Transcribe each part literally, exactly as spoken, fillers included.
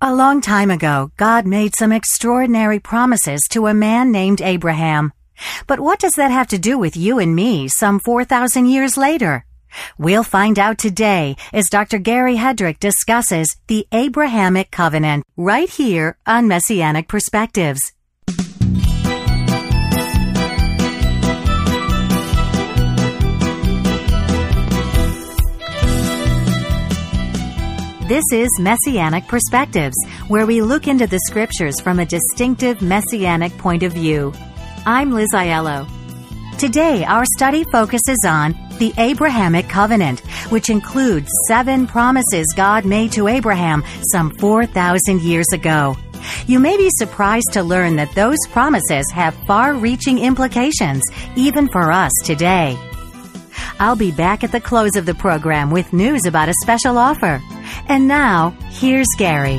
A long time ago, God made some extraordinary promises to a man named Abraham. But what does that have to do with you and me some four thousand years later? We'll find out today as Doctor Gary Hedrick discusses the Abrahamic Covenant right here on Messianic Perspectives. This is Messianic Perspectives, where we look into the Scriptures from a distinctive Messianic point of view. I'm Liz Aiello. Today, our study focuses on the Abrahamic Covenant, which includes seven promises God made to Abraham some four thousand years ago. You may be surprised to learn that those promises have far-reaching implications, even for us today. I'll be back at the close of the program with news about a special offer. And now, here's Gary.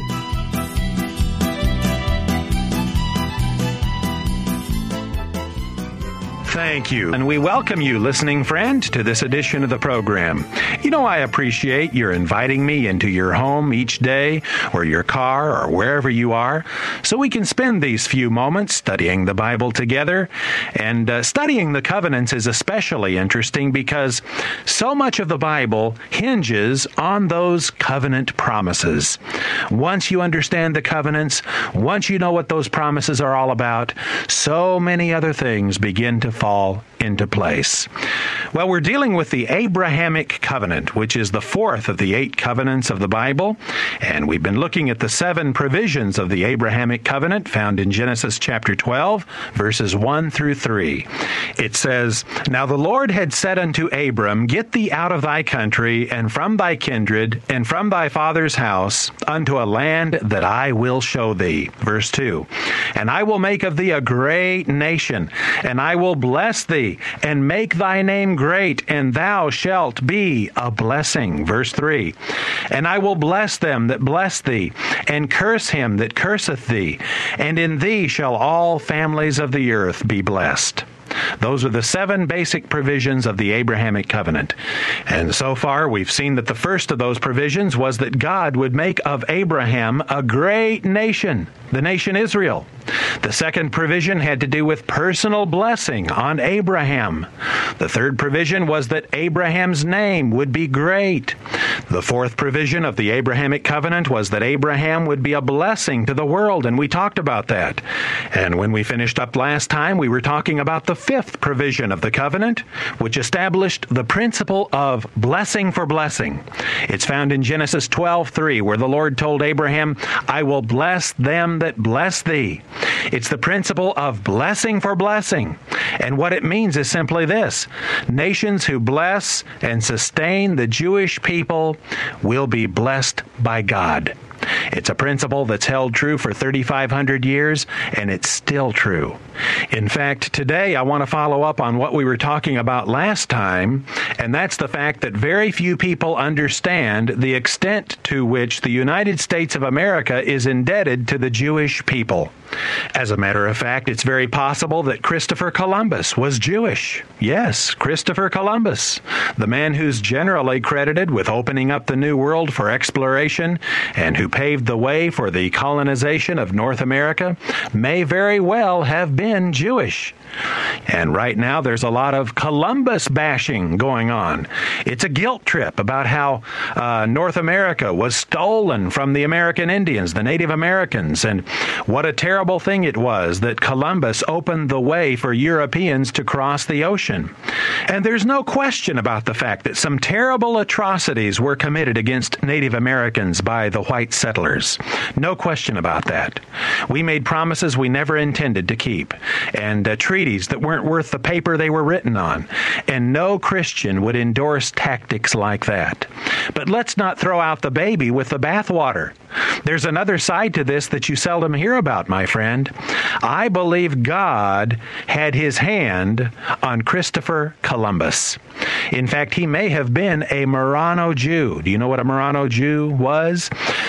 Thank you, and we welcome you, listening friend, to this edition of the program. You know, I appreciate your inviting me into your home each day, or your car, or wherever you are, so we can spend these few moments studying the Bible together. And uh, studying the covenants is especially interesting because so much of the Bible hinges on those covenant promises. Once you understand the covenants, once you know what those promises are all about, so many other things begin to fall into place. Well, we're dealing with the Abrahamic Covenant, which is the fourth of the eight covenants of the Bible, and we've been looking at the seven provisions of the Abrahamic Covenant found in Genesis chapter twelve, verses one through three. It says, "Now the Lord had said unto Abram, Get thee out of thy country, and from thy kindred, and from thy father's house, unto a land that I will show thee." Verse two, "And I will make of thee a great nation, and I will bless thee, and make thy name great, and thou shalt be a blessing." Verse three, "And I will bless them that bless thee, and curse him that curseth thee, and in thee shall all families of the earth be blessed." Those are the seven basic provisions of the Abrahamic Covenant. And so far, we've seen that the first of those provisions was that God would make of Abraham a great nation, the nation Israel. The second provision had to do with personal blessing on Abraham. The third provision was that Abraham's name would be great. The fourth provision of the Abrahamic Covenant was that Abraham would be a blessing to the world, and we talked about that. And when we finished up last time, we were talking about the fifth provision of the covenant, which established the principle of blessing for blessing. It's found in Genesis twelve three, where the Lord told Abraham, "I will bless them that bless thee." It's the principle of blessing for blessing. And what it means is simply this: nations who bless and sustain the Jewish people will be blessed by God. It's a principle that's held true for thirty-five hundred years, and it's still true. In fact, today I want to follow up on what we were talking about last time, and that's the fact that very few people understand the extent to which the United States of America is indebted to the Jewish people. As a matter of fact, it's very possible that Christopher Columbus was Jewish. Yes, Christopher Columbus, the man who's generally credited with opening up the New World for exploration and who paved the way for the colonization of North America, may very well have been Jewish. And right now there's a lot of Columbus bashing going on. It's a guilt trip about how uh, North America was stolen from the American Indians, the Native Americans, and what a terrible thing it was that Columbus opened the way for Europeans to cross the ocean. And there's no question about the fact that some terrible atrocities were committed against Native Americans by the white settlers. No question about that. We made promises we never intended to keep, and uh, treaties that weren't worth the paper they were written on. And no Christian would endorse tactics like that. But let's not throw out the baby with the bathwater. There's another side to this that you seldom hear about, my friend. I believe God had his hand on Christopher Columbus. In fact, he may have been a Marrano Jew. Do you know what a Marrano Jew was? The Marrano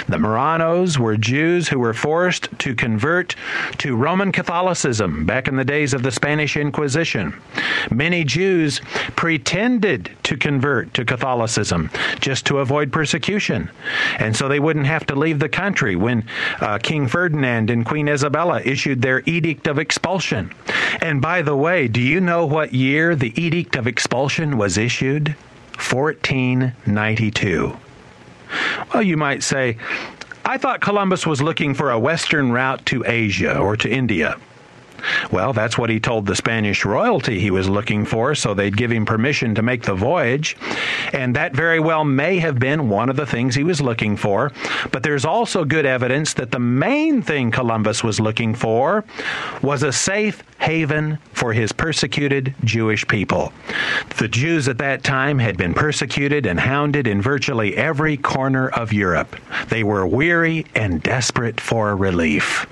Marranos were Jews who were forced to convert to Roman Catholicism back in the days of the Spanish Inquisition. Many Jews pretended to convert to Catholicism just to avoid persecution, and so they wouldn't have to leave the country when uh, King Ferdinand and Queen Isabella issued their Edict of Expulsion. And by the way, do you know what year the Edict of Expulsion was issued? fourteen ninety-two. Well, you might say, I thought Columbus was looking for a western route to Asia or to India. Well, that's what he told the Spanish royalty he was looking for, so they'd give him permission to make the voyage. And that very well may have been one of the things he was looking for. But there's also good evidence that the main thing Columbus was looking for was a safe haven for his persecuted Jewish people. The Jews at that time had been persecuted and hounded in virtually every corner of Europe. They were weary and desperate for relief.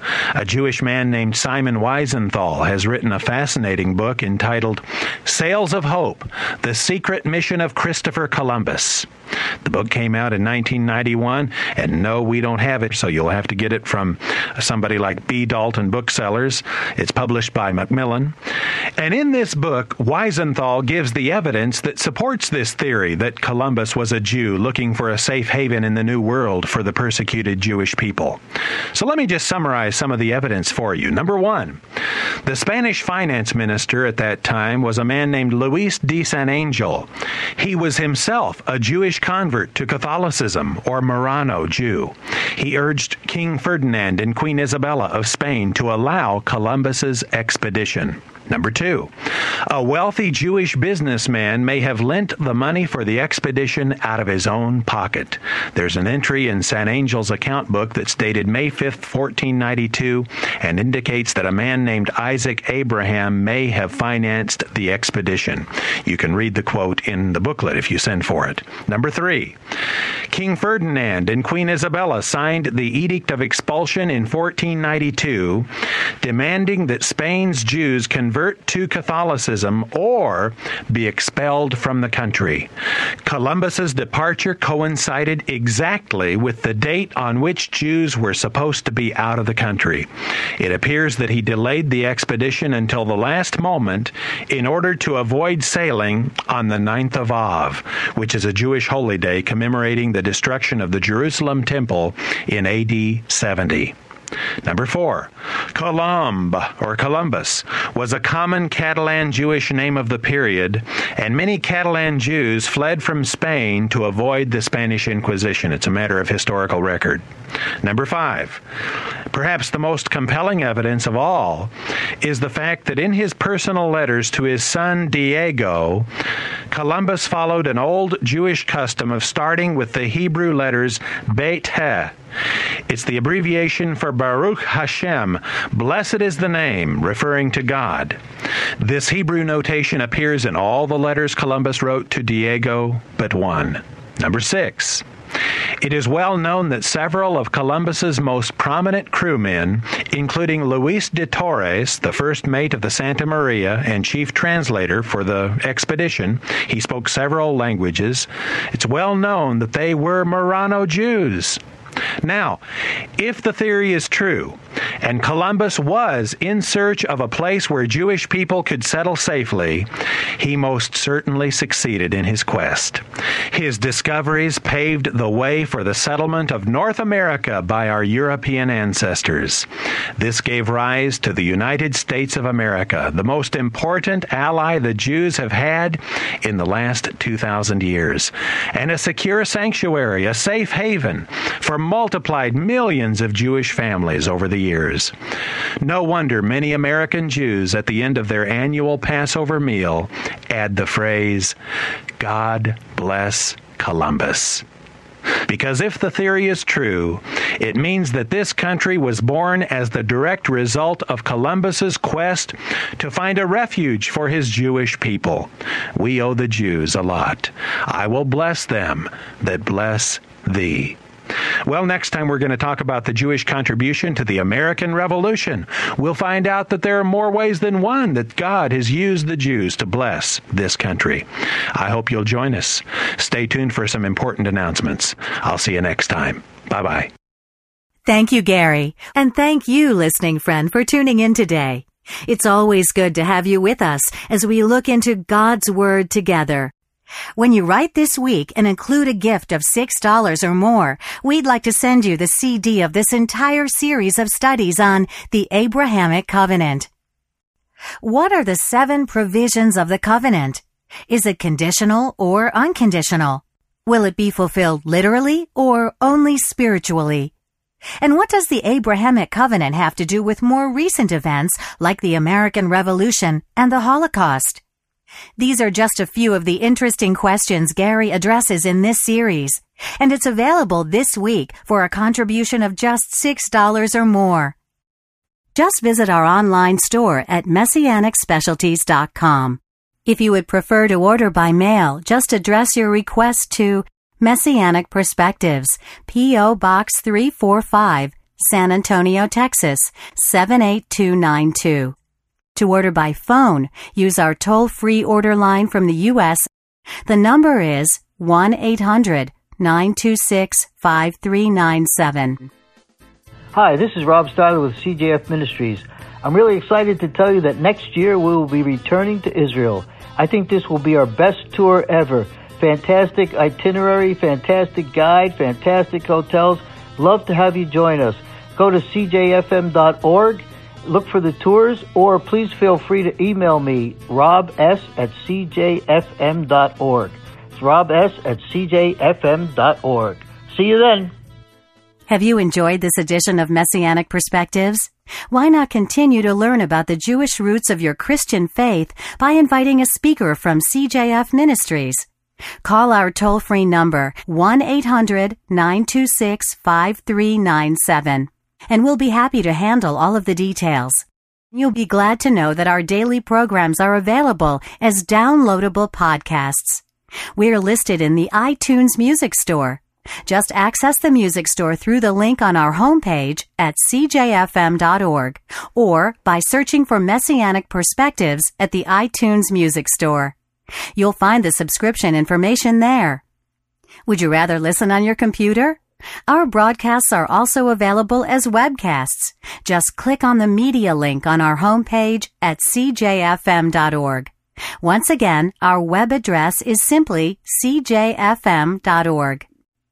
A Jewish man named Simon Wiesenthal has written a fascinating book entitled Sails of Hope, The Secret Mission of Christopher Columbus. The book came out in nineteen ninety-one, and no, we don't have it, so you'll have to get it from somebody like B. Dalton Booksellers. It's published by Macmillan. And in this book, Wiesenthal gives the evidence that supports this theory that Columbus was a Jew looking for a safe haven in the New World for the persecuted Jewish people. So let me just summarize some of the evidence for you. Number one, the Spanish finance minister at that time was a man named Luis de San Angel. He was himself a Jewish convert to Catholicism, or Marrano Jew. He urged King Ferdinand and Queen Isabella of Spain to allow Columbus's expedition. Number two, a wealthy Jewish businessman may have lent the money for the expedition out of his own pocket. There's an entry in San Angel's account book that's dated May fifth, fourteen ninety-two, and indicates that a man named Isaac Abraham may have financed the expedition. You can read the quote in the booklet if you send for it. Number three, King Ferdinand and Queen Isabella signed the Edict of Expulsion in fourteen ninety-two, demanding that Spain's Jews convert to Catholicism or be expelled from the country. Columbus's departure coincided exactly with the date on which Jews were supposed to be out of the country. It appears that he delayed the expedition until the last moment in order to avoid sailing on the ninth of Av, which is a Jewish holy day commemorating the destruction of the Jerusalem temple in A D seventy. Number four, Colomb, or Columbus, was a common Catalan Jewish name of the period, and many Catalan Jews fled from Spain to avoid the Spanish Inquisition. It's a matter of historical record. Number five, perhaps the most compelling evidence of all is the fact that in his personal letters to his son Diego, Columbus followed an old Jewish custom of starting with the Hebrew letters Bet He. It's the abbreviation for Baruch Hashem, blessed is the name, referring to God. This Hebrew notation appears in all the letters Columbus wrote to Diego but one. Number six, it is well known that several of Columbus's most prominent crewmen, including Luis de Torres, the first mate of the Santa Maria and chief translator for the expedition, he spoke several languages. It's well known that they were Marrano Jews. Now, if the theory is true, and Columbus was in search of a place where Jewish people could settle safely, he most certainly succeeded in his quest. His discoveries paved the way for the settlement of North America by our European ancestors. This gave rise to the United States of America, the most important ally the Jews have had in the last two thousand years, and a secure sanctuary, a safe haven for multiplied millions of Jewish families over the years. No wonder many American Jews at the end of their annual Passover meal add the phrase, God bless Columbus. Because if the theory is true, it means that this country was born as the direct result of Columbus's quest to find a refuge for his Jewish people. We owe the Jews a lot. I will bless them that bless thee. Well, next time we're going to talk about the Jewish contribution to the American Revolution. We'll find out that there are more ways than one that God has used the Jews to bless this country. I hope you'll join us. Stay tuned for some important announcements. I'll see you next time. Bye-bye. Thank you, Gary. And thank you, listening friend, for tuning in today. It's always good to have you with us as we look into God's Word together. When you write this week and include a gift of six dollars or more, we'd like to send you the C D of this entire series of studies on the Abrahamic Covenant. What are the seven provisions of the covenant? Is it conditional or unconditional? Will it be fulfilled literally or only spiritually? And what does the Abrahamic Covenant have to do with more recent events like the American Revolution and the Holocaust? These are just a few of the interesting questions Gary addresses in this series, and it's available this week for a contribution of just six dollars or more. Just visit our online store at messianic specialties dot com. If you would prefer to order by mail, just address your request to Messianic Perspectives, P O. Box three forty-five, San Antonio, Texas, seven eight two nine two. To order by phone, use our toll-free order line from the U S The number is one eight hundred, nine two six, five three nine seven. Hi, this is Rob Styler with C J F Ministries. I'm really excited to tell you that next year we will be returning to Israel. I think this will be our best tour ever. Fantastic itinerary, fantastic guide, fantastic hotels. Love to have you join us. Go to c j f m dot org. Look for the tours, or please feel free to email me, rob s at c j f m dot org. It's rob s at c j f m dot org. See you then. Have you enjoyed this edition of Messianic Perspectives? Why not continue to learn about the Jewish roots of your Christian faith by inviting a speaker from C J F Ministries? Call our toll-free number, one eight hundred, nine two six, five three nine seven. And we'll be happy to handle all of the details. You'll be glad to know that our daily programs are available as downloadable podcasts. We're listed in the iTunes Music Store. Just access the music store through the link on our homepage at c j f m dot org or by searching for Messianic Perspectives at the iTunes Music Store. You'll find the subscription information there. Would you rather listen on your computer? Our broadcasts are also available as webcasts. Just click on the media link on our homepage at c j f m dot org. Once again, our web address is simply c j f m dot org.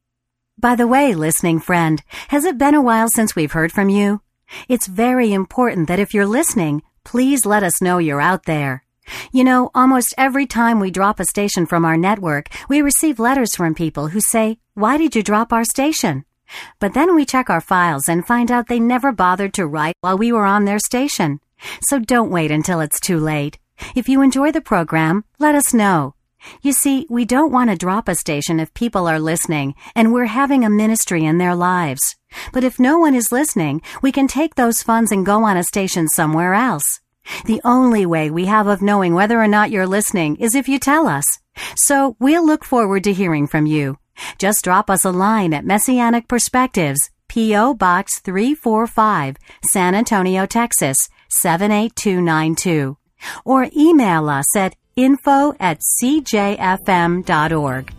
By the way, listening friend, has it been a while since we've heard from you? It's very important that if you're listening, please let us know you're out there. You know, almost every time we drop a station from our network, we receive letters from people who say, "Why did you drop our station?" But then we check our files and find out they never bothered to write while we were on their station. So don't wait until it's too late. If you enjoy the program, let us know. You see, we don't want to drop a station if people are listening and we're having a ministry in their lives. But if no one is listening, we can take those funds and go on a station somewhere else. The only way we have of knowing whether or not you're listening is if you tell us. So we'll look forward to hearing from you. Just drop us a line at Messianic Perspectives, P O. Box three forty-five, San Antonio, Texas, seven eight two nine two. Or email us at info at c j f m dot org.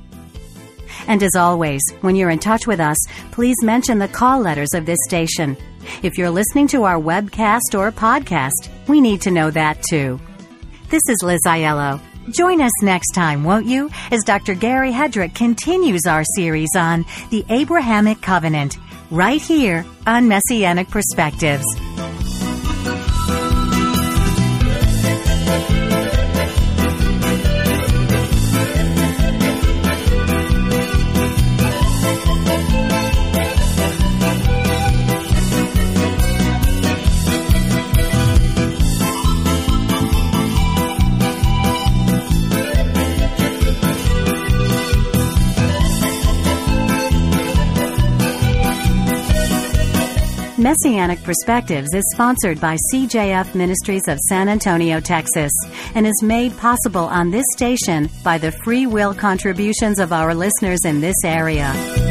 And as always, when you're in touch with us, please mention the call letters of this station. If you're listening to our webcast or podcast, we need to know that too. This is Liz Aiello. Join us next time, won't you, as Doctor Gary Hedrick continues our series on the Abrahamic Covenant, right here on Messianic Perspectives. Messianic Perspectives is sponsored by C J F Ministries of San Antonio, Texas, and is made possible on this station by the free will contributions of our listeners in this area.